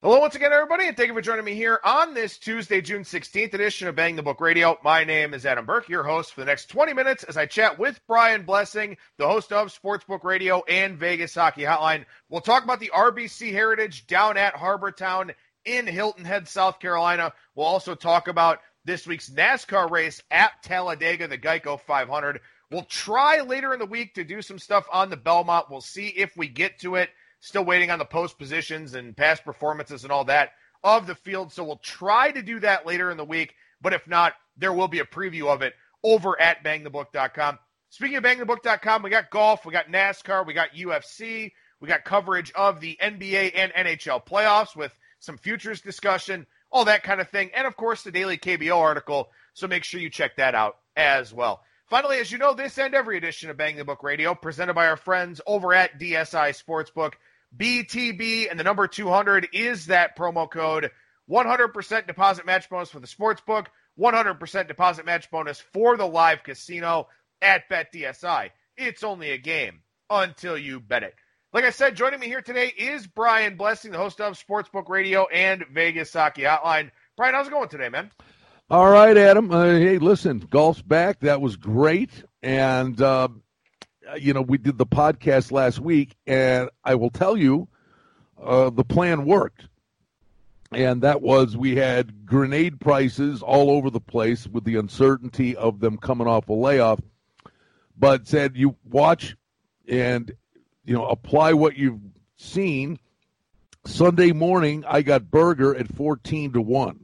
Hello once again, everybody, and thank you for joining me here on this Tuesday, June 16th edition of Bang the Book Radio. My name is Adam Burke, your host for the next 20 minutes as I chat with Brian Blessing, the host of Sportsbook Radio and Vegas Hockey Hotline. We'll talk about the RBC Heritage down at Harbor Town in Hilton Head, South Carolina. We'll also talk about this week's NASCAR race at Talladega, the Geico 500. We'll try later in the week to do some stuff on the Belmont. We'll see if we get to it. Still waiting on the post positions and past performances and all that of the field. So we'll try to do that later in the week. But if not, there will be a preview of it over at bangthebook.com. Speaking of bangthebook.com, we got golf, we got NASCAR, we got UFC, we got coverage of the NBA and NHL playoffs with some futures discussion, all that kind of thing. And, of course, the daily KBO article. So make sure you check that out as well. Finally, as you know, this and every edition of Bang the Book Radio presented by our friends over at DSI Sportsbook. BTB and the number 200 is that promo code. 100% deposit match bonus for the sportsbook, 100% deposit match bonus for the live casino at BetDSI. It's only a game until you bet it. Like I said, joining me here today is Brian Blessing, the host of Sportsbook Radio and Vegas Hockey Hotline. Brian, how's it going today, man? All right, Adam. Hey, listen, golf's back. That was great. And, we did the podcast last week, and I will tell you, the plan worked. And that was we had grenade prices all over the place with the uncertainty of them coming off a layoff. But said you watch and, apply what you've seen. Sunday morning, I got Berger at 14-1.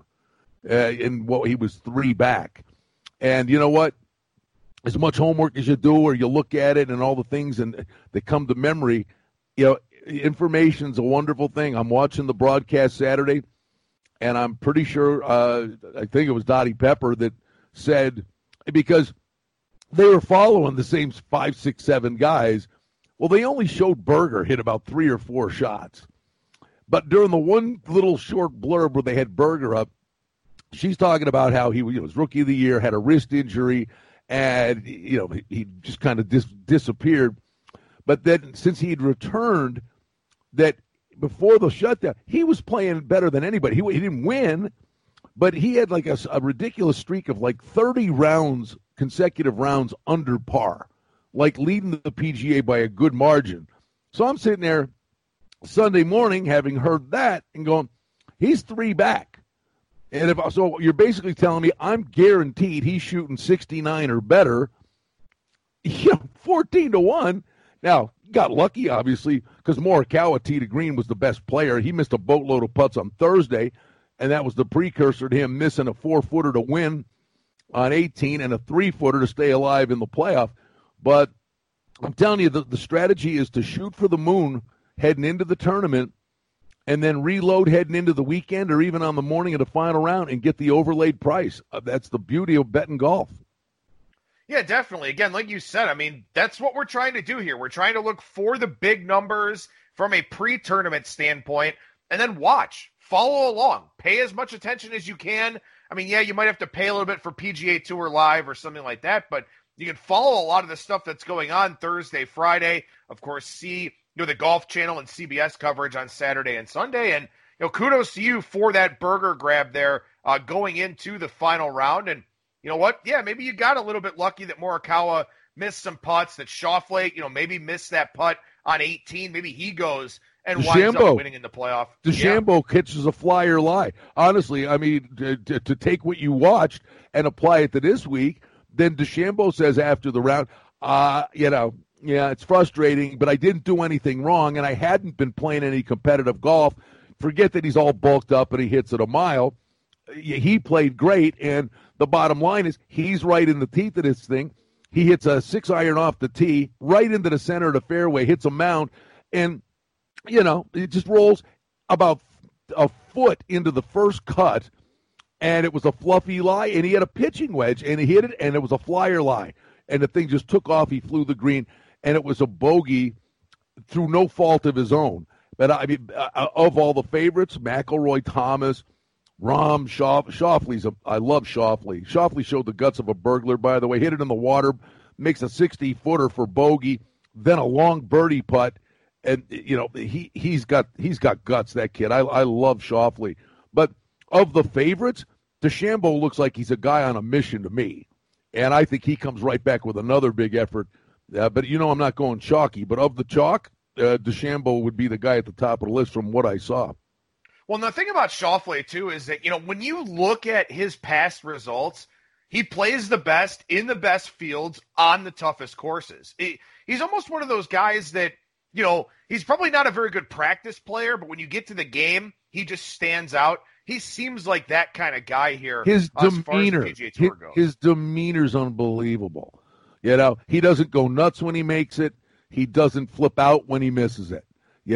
He was 3 back. And you know what? As much homework as you do or you look at it and all the things and that come to memory, information's a wonderful thing. I'm watching the broadcast Saturday, and I'm pretty sure, I think it was Dottie Pepper that said, because they were following the same 5, 6, 7 guys, well, they only showed Berger hit about 3 or 4 shots. But during the one little short blurb where they had Berger up, she's talking about how he was rookie of the year, had a wrist injury, and, he just kind of disappeared. But then since he'd returned, that before the shutdown, he was playing better than anybody. He didn't win, but he had like a ridiculous streak of like 30 consecutive rounds under par, like leading the PGA by a good margin. So I'm sitting there Sunday morning having heard that and going, he's 3 back. And so you're basically telling me I'm guaranteed he's shooting 69 or better, 14-1. Now, got lucky, obviously, because Morikawa tee to green was the best player. He missed a boatload of putts on Thursday, and that was the precursor to him missing a 4-footer to win on 18 and a 3-footer to stay alive in the playoff. But I'm telling you, the strategy is to shoot for the moon heading into the tournament and then reload heading into the weekend or even on the morning of the final round and get the overlaid price. That's the beauty of betting golf. Yeah, definitely. Again, like you said, that's what we're trying to do here. We're trying to look for the big numbers from a pre-tournament standpoint and then watch, follow along, pay as much attention as you can. You might have to pay a little bit for PGA Tour Live or something like that, but you can follow a lot of the stuff that's going on Thursday, Friday. Of course, see the Golf Channel and CBS coverage on Saturday and Sunday. And, kudos to you for that Berger grab there going into the final round. And you know what? Yeah, maybe you got a little bit lucky that Morikawa missed some putts, that Schauffele, maybe missed that putt on 18. Maybe he goes and winds up winning in the playoff. DeChambeau catches a flyer lie. Honestly, to take what you watched and apply it to this week, then DeChambeau says after the round, yeah, it's frustrating, but I didn't do anything wrong, and I hadn't been playing any competitive golf. Forget that he's all bulked up and he hits it a mile. He played great, and the bottom line is he's right in the teeth of this thing. He hits a 6-iron off the tee, right into the center of the fairway, hits a mound, and, it just rolls about a foot into the first cut, and it was a fluffy lie, and he had a pitching wedge, and he hit it, and it was a flyer lie. And the thing just took off. He flew the green, and it was a bogey through no fault of his own. But, of all the favorites, McIlroy, Thomas, Rahm, Schauffele's I love Schauffele. Schauffele showed the guts of a burglar, by the way. Hit it in the water, makes a 60-footer for bogey, then a long birdie putt. and he's got guts. That kid, I love Schauffele. But of the favorites, DeChambeau looks like he's a guy on a mission to me, and I think he comes right back with another big effort. But I'm not going chalky. But of the chalk, DeChambeau would be the guy at the top of the list from what I saw. Well, the thing about Schauffele, too, is that, when you look at his past results, he plays the best in the best fields on the toughest courses. He's almost one of those guys that, he's probably not a very good practice player, but when you get to the game, he just stands out. He seems like that kind of guy here. His demeanor, as PGA Tour goes. His demeanor's unbelievable. He doesn't go nuts when he makes it. He doesn't flip out when he misses it.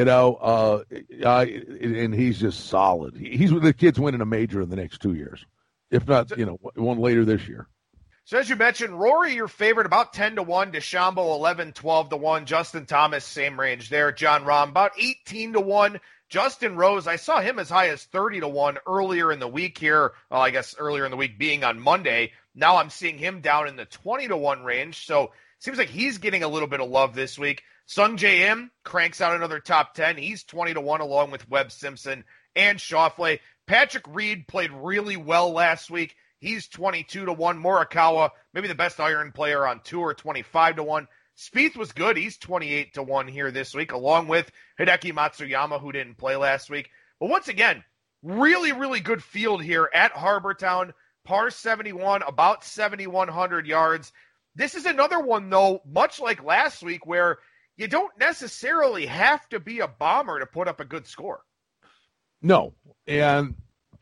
And he's just solid. The kid's winning a major in the next 2 years, if not, one later this year. So as you mentioned, Rory, your favorite, about 10-1, DeChambeau 11, 12-1, Justin Thomas, same range there, Jon Rahm, about 18-1, Justin Rose, I saw him as high as 30-1 earlier in the week here, I guess earlier in the week being on Monday. Now I'm seeing him down in the 20-1 range, so seems like he's getting a little bit of love this week. Sung J M cranks out another top 10. He's 20-1 along with Webb Simpson and Schauffele. Patrick Reed played really well last week. He's 22-1. Morikawa, maybe the best iron player on tour, 25-1. Spieth was good. He's 28-1 here this week, along with Hideki Matsuyama, who didn't play last week. But once again, really, really good field here at Harbour Town. Par 71, about 7,100 yards. This is another one, though, much like last week, where you don't necessarily have to be a bomber to put up a good score. No, and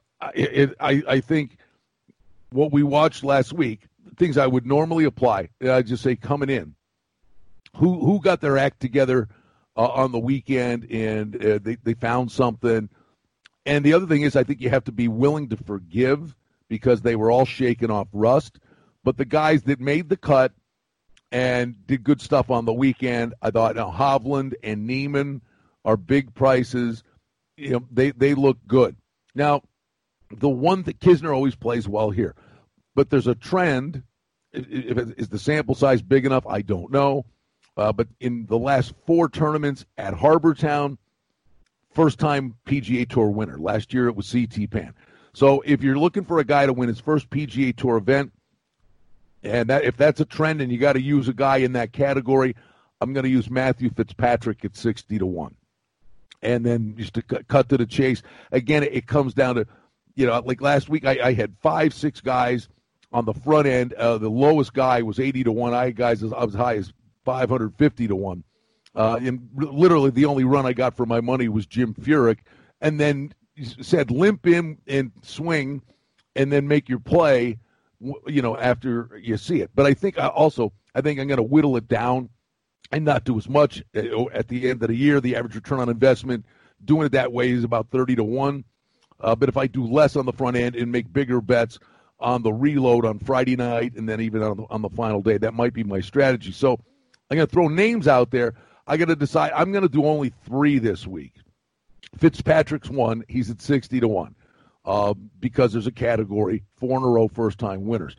I think what we watched last week, things I would normally apply, I just say coming in, who got their act together on the weekend and they found something. And the other thing is I think you have to be willing to forgive because they were all shaking off rust. But the guys that made the cut and did good stuff on the weekend, I thought Hovland and Neiman are big prices. They look good. Now, the one that Kisner always plays well here, but there's a trend. Is the sample size big enough? I don't know. But in the last 4 tournaments at Harbour Town, first-time PGA Tour winner. Last year it was C.T. Pan. So if you're looking for a guy to win his first PGA Tour event, and if that's a trend and you got to use a guy in that category, I'm going to use Matthew Fitzpatrick at 60-1. And then just to cut to the chase, again, it comes down to, like last week I had 5-6 guys on the front end. The lowest guy was 80-1. I had guys as high as 550-1. And literally the only run I got for my money was Jim Furyk. And then said limp in and swing and then make your play, after you see it. But I think I'm going to whittle it down and not do as much at the end of the year. The average return on investment doing it that way is about 30-1. But if I do less on the front end and make bigger bets on the reload on Friday night and then even on the final day, that might be my strategy. So I'm going to throw names out there. I got to decide. I'm going to do only 3 this week. Fitzpatrick's one. He's at 60-1 because there's a category, 4 in a row first-time winners.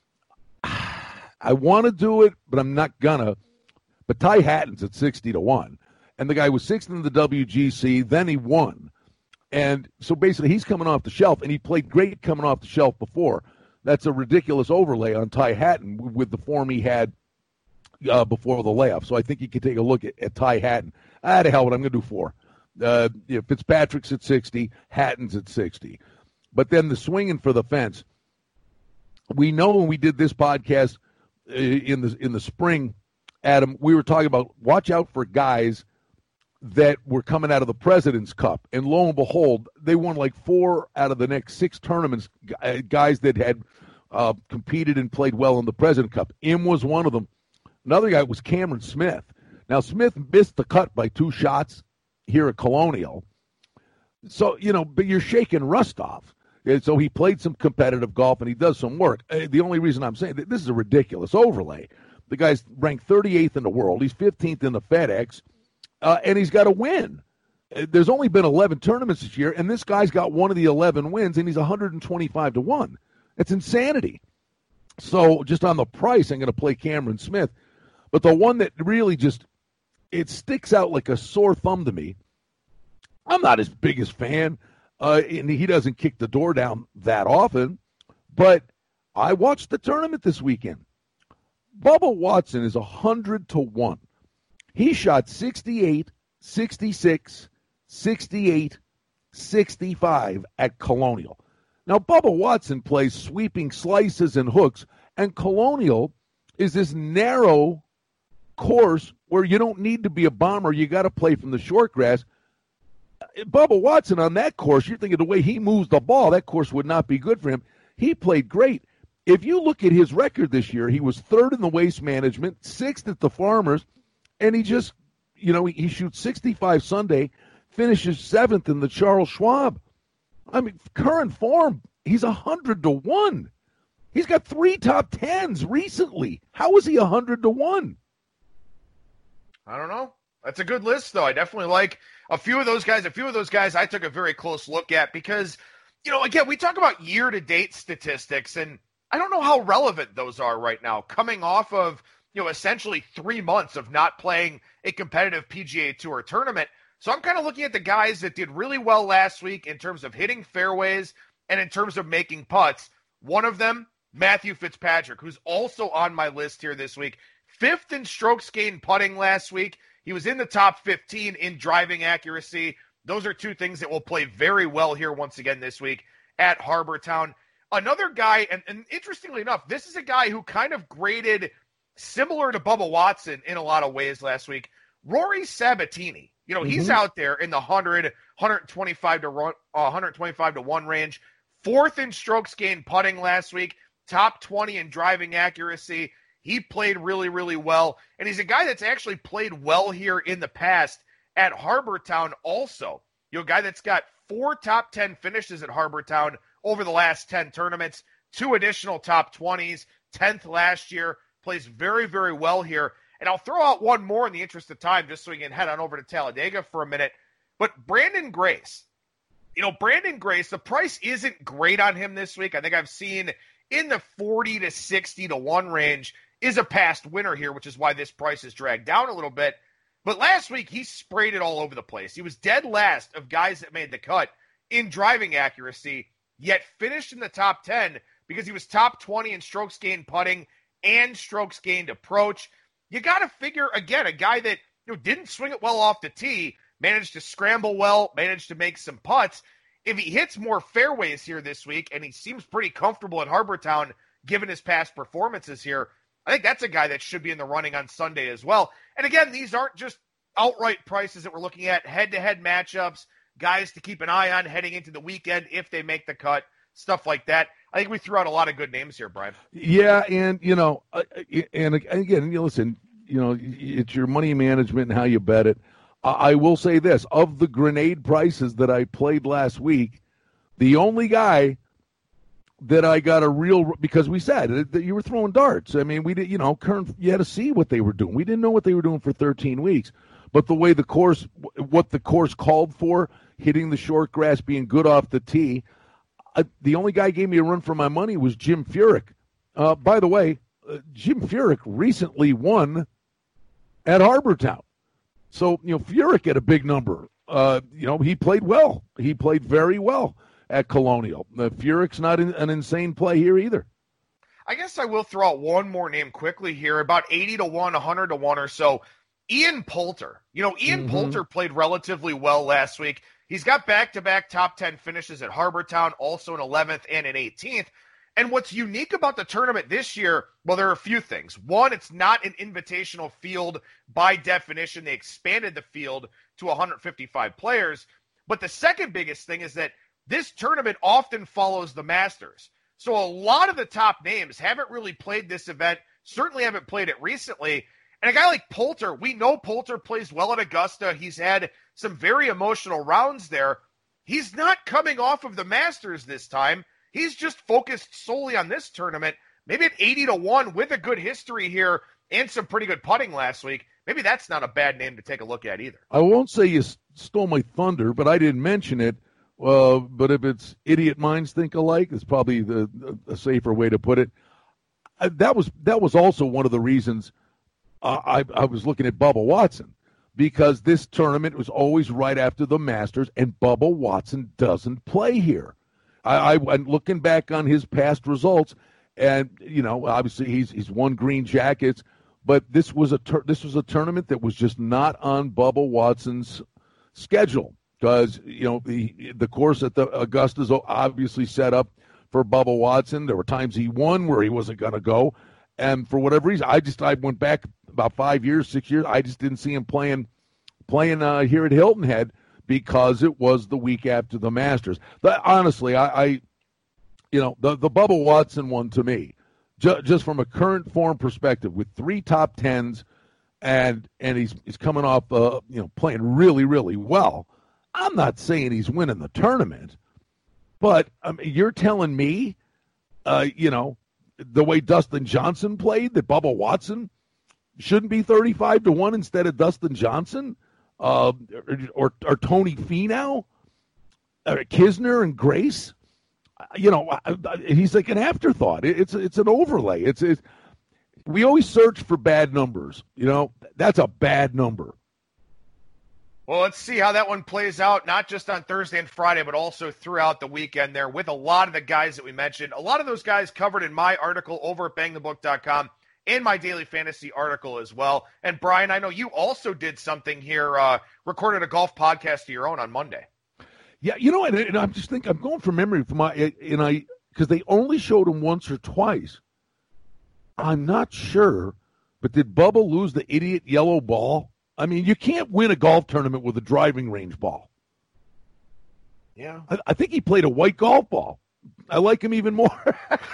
I want to do it, but I'm not going to. But Ty Hatton's at 60-1. And the guy was 6th in the WGC, then he won. And so basically he's coming off the shelf, and he played great coming off the shelf before. That's a ridiculous overlay on Ty Hatton with the form he had before the layoff. So I think you can take a look at Ty Hatton. To hell with it, I'm going to do 4. Fitzpatrick's at 60, Hatton's at 60. But then the swinging for the fence. We know when we did this podcast in the spring, Adam, we were talking about watch out for guys that were coming out of the President's Cup. And lo and behold, they won like 4 out of the next 6 tournaments, guys that had competed and played well in the President's Cup. Im was one of them. Another guy was Cameron Smith. Now, Smith missed the cut by 2 shots here at Colonial. So, but you're shaking rust off. And so he played some competitive golf, and he does some work. The only reason I'm saying that this is a ridiculous overlay. The guy's ranked 38th in the world. He's 15th in the FedEx, and he's got to win. There's only been 11 tournaments this year, and this guy's got one of the 11 wins, and he's 125-1. It's insanity. So just on the price, I'm going to play Cameron Smith. But the one that really just it sticks out like a sore thumb to me. I'm not his biggest fan, and he doesn't kick the door down that often, but I watched the tournament this weekend. Bubba Watson is 100-1. He shot 68, 66, 68, 65 at Colonial. Now, Bubba Watson plays sweeping slices and hooks, and Colonial is this narrow course where you don't need to be a bomber. You got to play from the short grass. Bubba Watson on that course, you're thinking the way he moves the ball, that course would not be good for him. He played great. If you look at his record this year, he was third in the Waste Management, sixth at the Farmers, and he just, he shoots 65 Sunday, finishes seventh in the Charles Schwab. I mean, current form, he's 100-1. He's got 3 top 10s recently. How is he 100-1? I don't know. That's a good list, though. I definitely like a few of those guys. A few of those guys I took a very close look at because, again, we talk about year-to-date statistics, and I don't know how relevant those are right now, coming off of, essentially 3 months of not playing a competitive PGA Tour tournament. So I'm kind of looking at the guys that did really well last week in terms of hitting fairways and in terms of making putts. One of them, Matthew Fitzpatrick, who's also on my list here this week. 5th in strokes gained putting last week. He was in the top 15 in driving accuracy. Those are 2 things that will play very well here once again this week at Harbor Town. Another guy, and interestingly enough, this is a guy who kind of graded similar to Bubba Watson in a lot of ways last week. Rory Sabatini. He's out there in the 125 to 1 range. 4th in strokes gained putting last week. Top 20 in driving accuracy. He played really, really well. And he's a guy that's actually played well here in the past at Harbor Town also. A guy that's got 4 top 10 finishes at Harbor Town over the last 10 tournaments. 2 additional top 20s. 10th last year. Plays very, very well here. And I'll throw out one more in the interest of time just so we can head on over to Talladega for a minute. But Brandon Grace. Brandon Grace, the price isn't great on him this week. I think I've seen in the 40 to 60 to 1 range is a past winner here, which is why this price is dragged down a little bit. But last week, he sprayed it all over the place. He was dead last of guys that made the cut in driving accuracy, yet finished in the top 10 because he was top 20 in strokes gained putting and strokes gained approach. You got to figure, again, a guy that didn't swing it well off the tee, managed to scramble well, managed to make some putts. If he hits more fairways here this week, and he seems pretty comfortable at Harbor Town given his past performances here, I think that's a guy that should be in the running on Sunday as well. And again, these aren't just outright prices that we're looking at, head-to-head matchups, guys to keep an eye on heading into the weekend if they make the cut, stuff like that. I think we threw out a lot of good names here, Brian. Yeah, and, and again, listen, it's your money management and how you bet it. I will say this. Of the grenade prices that I played last week, the only guy that I got a real, because we said that you were throwing darts. I mean, we did, Kern, you had to see what they were doing. We didn't know what they were doing for 13 weeks. But the way what the course called for, hitting the short grass, being good off the tee, the only guy who gave me a run for my money was Jim Furyk. By the way, Jim Furyk recently won at Harbor Town. So, Furyk had a big number. He played well. He played very well at Colonial. Furyk's not an insane play here either. I guess I will throw out one more name quickly here, about 80 to 1, 100 to 1 or so. Ian Poulter. Ian Poulter played relatively well last week. He's got back-to-back top 10 finishes at Harbor Town, also in 11th and in 18th. And what's unique about the tournament this year, well, there are a few things. One, it's not an invitational field by definition. They expanded the field to 155 players. But the second biggest thing is that this tournament often follows the Masters. So a lot of the top names haven't really played this event, certainly haven't played it recently. And a guy like Poulter, we know Poulter plays well at Augusta. He's had some very emotional rounds there. He's not coming off of the Masters this time. He's just focused solely on this tournament. Maybe at 80 to 1 with a good history here and some pretty good putting last week. Maybe that's not a bad name to take a look at either. I won't say you stole my thunder, but I didn't mention it. But if it's idiot minds think alike, it's probably a safer way to put it. That was also one of the reasons I was looking at Bubba Watson. because this tournament was always right after the Masters, and Bubba Watson doesn't play here. I'm looking back on his past results, and obviously he's won green jackets, but this was a tournament that was just not on Bubba Watson's schedule because the course at the Augusta's obviously set up for Bubba Watson. There were times he won where he wasn't going to go, and for whatever reason, I went back about 5 years, 6 years. I just didn't see him playing here at Hilton Head because it was the week after the Masters. Honestly, the Bubba Watson one to me, just from a current form perspective, with 3 top tens, and he's coming off playing really, really well. I'm not saying he's winning the tournament, but you're telling me, the way Dustin Johnson played, that Bubba Watson shouldn't be 35-1 instead of Dustin Johnson, or Tony Finau, or Kisner and Grace. He's like an afterthought. It's an overlay. It's we always search for bad numbers. That's a bad number. Well, let's see how that one plays out, not just on Thursday and Friday, but also throughout the weekend there with a lot of the guys that we mentioned. A lot of those guys covered in my article over at bangthebook.com and my daily fantasy article as well. And, Brian, I know you also did something here, recorded a golf podcast of your own on Monday. Yeah, and I'm just thinking, I'm going from memory because they only showed him once or twice. I'm not sure, but did Bubba lose the idiot yellow ball? I mean, you can't win a golf tournament with a driving range ball. Yeah. I think he played a white golf ball. I like him even more.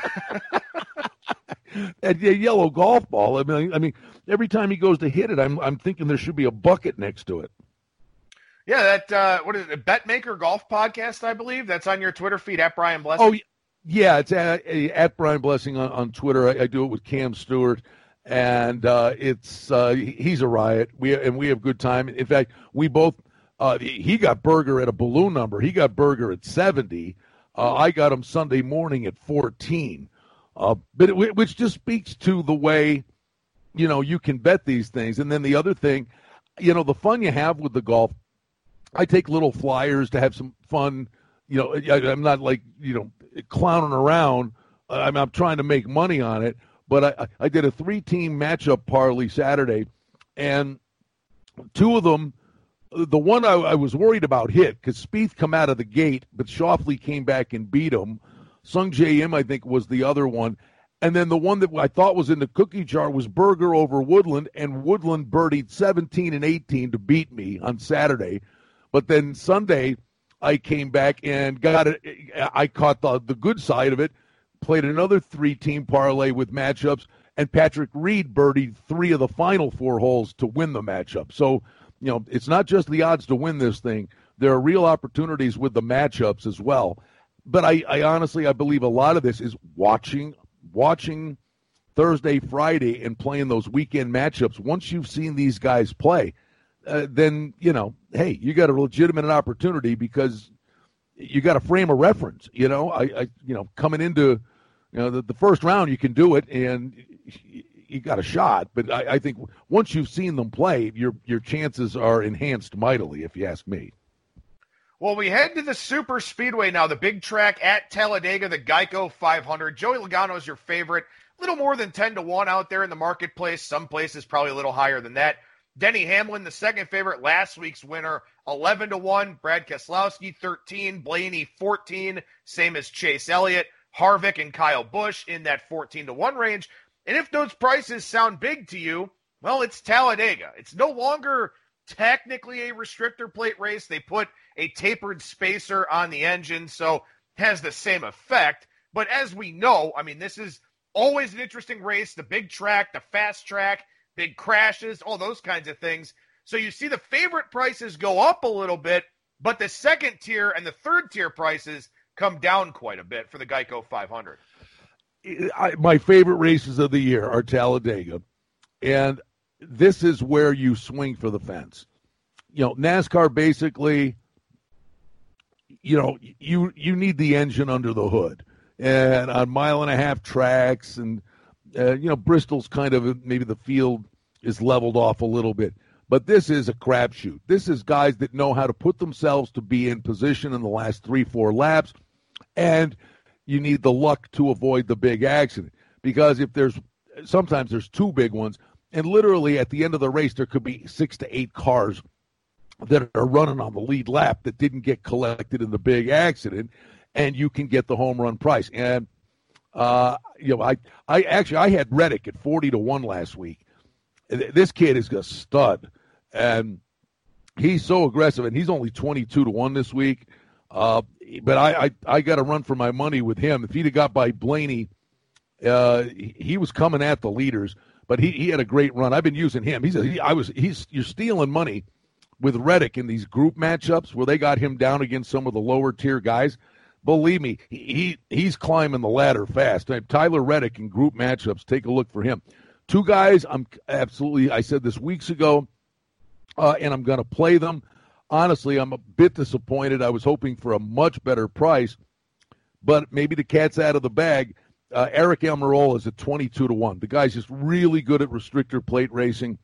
That yellow golf ball. I mean, every time he goes to hit it, I'm thinking there should be a bucket next to it. Yeah, that what is it? BetMaker Golf Podcast, I believe. That's on your Twitter feed at Brian Blessing. Oh, yeah, it's at Brian Blessing on Twitter. I do it with Cam Stewart. And he's a riot. We have good time. In fact, we both he got Berger at a balloon number. He got Berger at 70. I got him Sunday morning at 14. Which just speaks to the way you can bet these things. And then the other thing, the fun you have with the golf. I take little flyers to have some fun. I'm not like clowning around. I'm trying to make money on it. But I did a 3-team matchup parlay Saturday, and 2 of them, the one I was worried about hit because Spieth come out of the gate, but Schauffele came back and beat him. Sung J M, I think, was the other one. And then the one that I thought was in the cookie jar was Berger over Woodland, and Woodland birdied 17 and 18 to beat me on Saturday. But then Sunday, I came back and got it. I caught the good side of it. Played another 3-team parlay with matchups, and Patrick Reed birdied 3 of the final 4 holes to win the matchup. So, it's not just the odds to win this thing. There are real opportunities with the matchups as well. But I honestly, I believe a lot of this is watching Thursday, Friday, and playing those weekend matchups. Once you've seen these guys play, then, hey, you got a legitimate opportunity because you got a frame of reference. Coming into the first round, you can do it, and you got a shot. But I think once you've seen them play, your chances are enhanced mightily, if you ask me. Well, we head to the Super Speedway now, the big track at Talladega, the Geico 500. Joey Logano is your favorite. A little more than 10-1 out there in the marketplace. Some places probably a little higher than that. Denny Hamlin, the second favorite, last week's winner, 11-1. Brad Keselowski, 13. Blaney, 14. Same as Chase Elliott. Harvick and Kyle Busch in that 14-1 range. And if those prices sound big to you, well, it's Talladega. It's no longer technically a restrictor plate race. They put a tapered spacer on the engine, so it has the same effect. But as we know, this is always an interesting race. The big track, the fast track, big crashes, all those kinds of things. So you see the favorite prices go up a little bit, but the second tier and the third tier prices come down quite a bit for the Geico 500. My favorite races of the year are Talladega, and this is where you swing for the fence. NASCAR basically, you need the engine under the hood, and on 1.5-mile tracks, and Bristol's kind of maybe the field is leveled off a little bit. But this is a crapshoot. This is guys that know how to put themselves to be in position in the last 3-4 laps, and you need the luck to avoid the big accident. Because sometimes there's two big ones, and literally at the end of the race there could be 6 to 8 cars that are running on the lead lap that didn't get collected in the big accident, and you can get the home run price. And I had Reddick at 40-1 last week. This kid is a stud, and he's so aggressive, and he's only 22-1 this week. But I got to run for my money with him. If he'd have got by Blaney, he was coming at the leaders, but he had a great run. I've been using him. You're stealing money with Reddick in these group matchups where they got him down against some of the lower tier guys. Believe me, he's climbing the ladder fast. Tyler Reddick in group matchups, take a look for him. Two guys, I said this weeks ago, and I'm going to play them. Honestly, I'm a bit disappointed. I was hoping for a much better price, but maybe the cat's out of the bag. Eric Almirola is at 22-1. The guy's just really good at restrictor plate racing,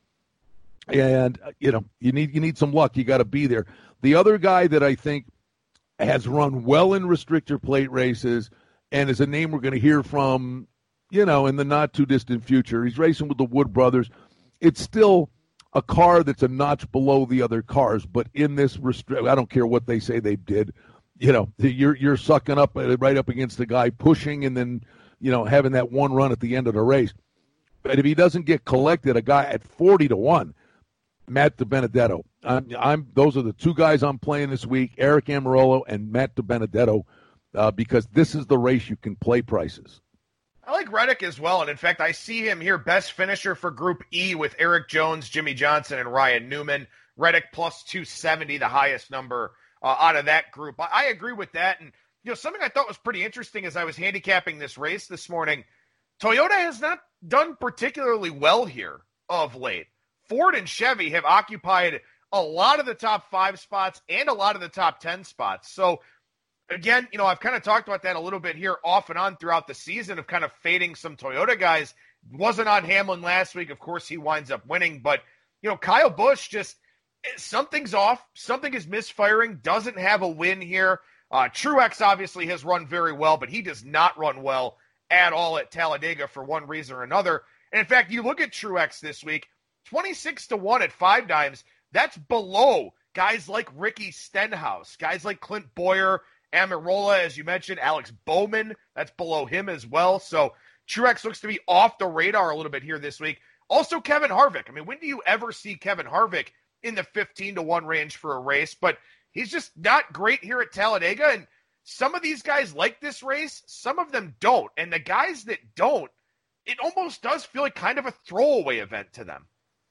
and you need some luck. You got to be there. The other guy that I think has run well in restrictor plate races and is a name we're going to hear from, in the not too distant future. He's racing with the Wood brothers. It's still a car that's a notch below the other cars, but in this I don't care what they say they did. You're sucking up right up against the guy pushing and then having that one run at the end of the race. But if he doesn't get collected, a guy at 40-1, Matt DiBenedetto. Those are the two guys I'm playing this week, Eric Almirola and Matt DiBenedetto, because this is the race you can play prices. I like Reddick as well, and in fact, I see him here best finisher for Group E with Eric Jones, Jimmy Johnson, and Ryan Newman. Reddick plus 270, the highest number out of that group. I agree with that, and something I thought was pretty interesting as I was handicapping this race this morning, Toyota has not done particularly well here of late. Ford and Chevy have occupied a lot of the top 5 spots and a lot of the top 10 spots. So, again, I've kind of talked about that a little bit here off and on throughout the season of kind of fading some Toyota guys. Wasn't on Hamlin last week. Of course, he winds up winning. But, Kyle Busch just something's off. Something is misfiring. Doesn't have a win here. Truex obviously has run very well, but he does not run well at all at Talladega for one reason or another. And, in fact, you look at Truex this week, 26-1 at 5 dimes. That's below guys like Ricky Stenhouse, guys like Clint Boyer, Almirola, as you mentioned, Alex Bowman, that's below him as well. So Truex looks to be off the radar a little bit here this week. Also, Kevin Harvick. I mean, when do you ever see Kevin Harvick in the 15-1 range for a race? But he's just not great here at Talladega. And some of these guys like this race, some of them don't. And the guys that don't, it almost does feel like kind of a throwaway event to them.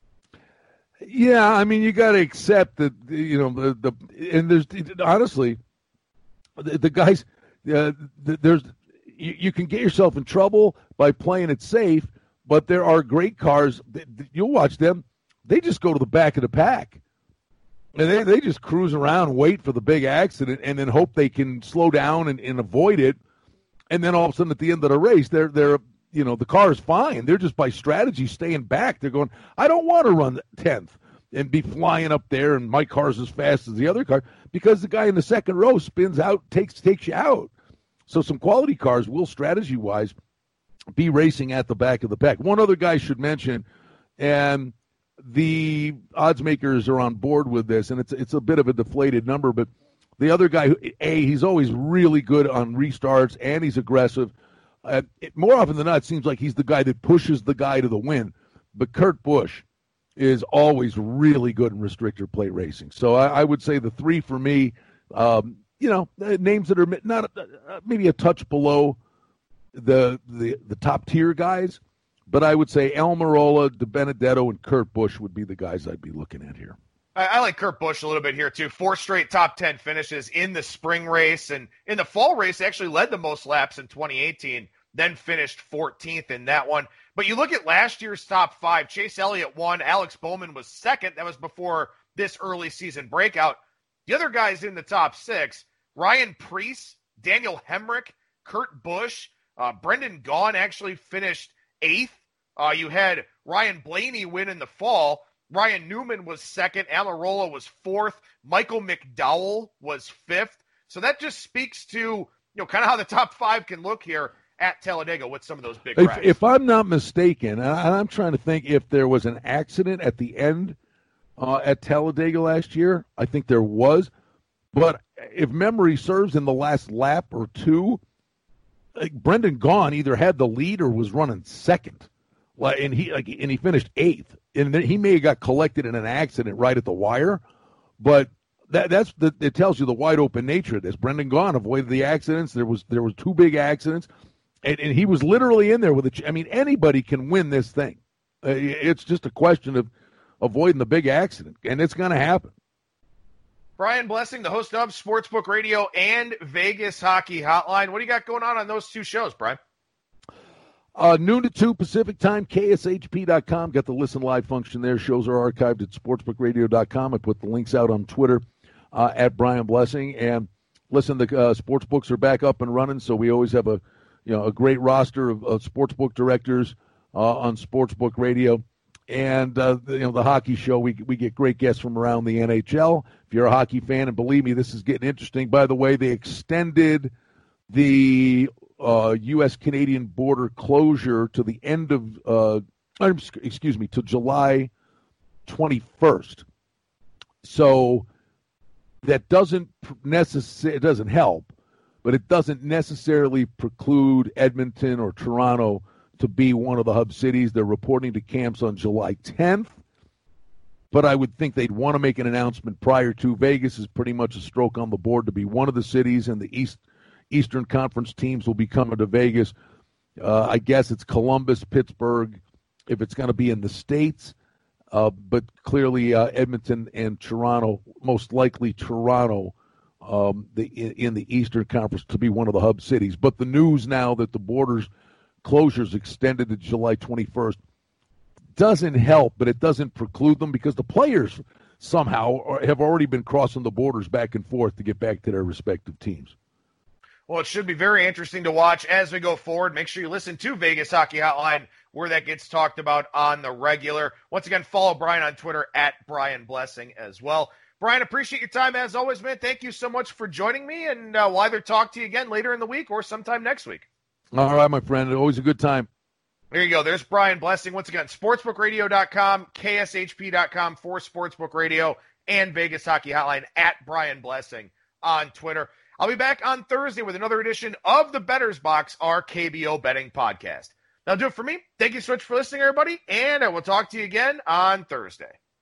Yeah, I mean, you got to accept that, and there's honestly, the guys, you can get yourself in trouble by playing it safe, but there are great cars. You'll watch them. They just go to the back of the pack. And they just cruise around, wait for the big accident, and then hope they can slow down and avoid it. And then all of a sudden at the end of the race, they're the car is fine. They're just by strategy staying back. They're going, I don't want to run 10th and be flying up there and my car's as fast as the other car because the guy in the second row spins out, takes you out. So some quality cars will strategy-wise be racing at the back of the pack. One other guy should mention, and the odds makers are on board with this, and it's a bit of a deflated number, but the other guy, he's always really good on restarts and he's aggressive. More often than not, it seems like he's the guy that pushes the guy to the win. But Kurt Busch is always really good in restrictor plate racing. So I would say the 3 for me, names that are not maybe a touch below the top tier guys. But I would say Almirola, DiBenedetto, and Kurt Busch would be the guys I'd be looking at here. I like Kurt Busch a little bit here, too. 4 straight top 10 finishes in the spring race. And in the fall race, actually led the most laps in 2018, then finished 14th in that one. But you look at last year's top 5, Chase Elliott won, Alex Bowman was second. That was before this early season breakout. The other guys in the top 6, Ryan Preece, Daniel Hemrick, Kurt Busch, Brendan Gaughan actually finished 8th. You had Ryan Blaney win in the fall. Ryan Newman was second. Amarola was fourth. Michael McDowell was fifth. So that just speaks to, kind of how the top five can look here at Talladega with some of those big cracks. If I'm not mistaken, and I'm trying to think if there was an accident at the end at Talladega last year. I think there was. But if memory serves, in the last lap or two, Brendan Gaughan either had the lead or was running second. And he finished eighth. And he may have got collected in an accident right at the wire. But it tells you the wide open nature of this. Brendan Gaughan avoided the accidents. There was two big accidents. And he was literally in there with anybody can win this thing. It's just a question of avoiding the big accident, and it's going to happen. Brian Blessing, the host of Sportsbook Radio and Vegas Hockey Hotline. What do you got going on those two shows, Brian? Noon to 2 Pacific time, KSHP.com. Got the listen live function there. Shows are archived at sportsbookradio.com. I put the links out on Twitter at Brian Blessing. And listen, the sportsbooks are back up and running, so we always have a great roster of sportsbook directors on Sportsbook Radio. And, the hockey show, we get great guests from around the NHL. If you're a hockey fan, and believe me, this is getting interesting. By the way, they extended the U.S.-Canadian border closure to the end of, to July 21st. So that doesn't help, but it doesn't necessarily preclude Edmonton or Toronto to be one of the hub cities. They're reporting to camps on July 10th, but I would think they'd want to make an announcement prior to. Vegas is pretty much a stroke on the board to be one of the cities, and the Eastern Conference teams will be coming to Vegas. I guess it's Columbus, Pittsburgh, if it's going to be in the States, but clearly Edmonton and Toronto, most likely Toronto, in the Eastern Conference to be one of the hub cities. But the news now that the borders closures extended to July 21st doesn't help, but it doesn't preclude them because the players somehow have already been crossing the borders back and forth to get back to their respective teams. Well, it should be very interesting to watch as we go forward. Make sure you listen to Vegas Hockey Hotline where that gets talked about on the regular. Once again, follow Brian on Twitter at Brian Blessing as well. Brian, appreciate your time as always, man. Thank you so much for joining me, and we'll either talk to you again later in the week or sometime next week. All right, my friend. Always a good time. There you go. There's Brian Blessing. Once again, sportsbookradio.com, KSHP.com for Sportsbook Radio, and Vegas Hockey Hotline at Brian Blessing on Twitter. I'll be back on Thursday with another edition of the Bettor's Box, our KBO betting podcast. That'll do it for me. Thank you so much for listening, everybody, and I will talk to you again on Thursday.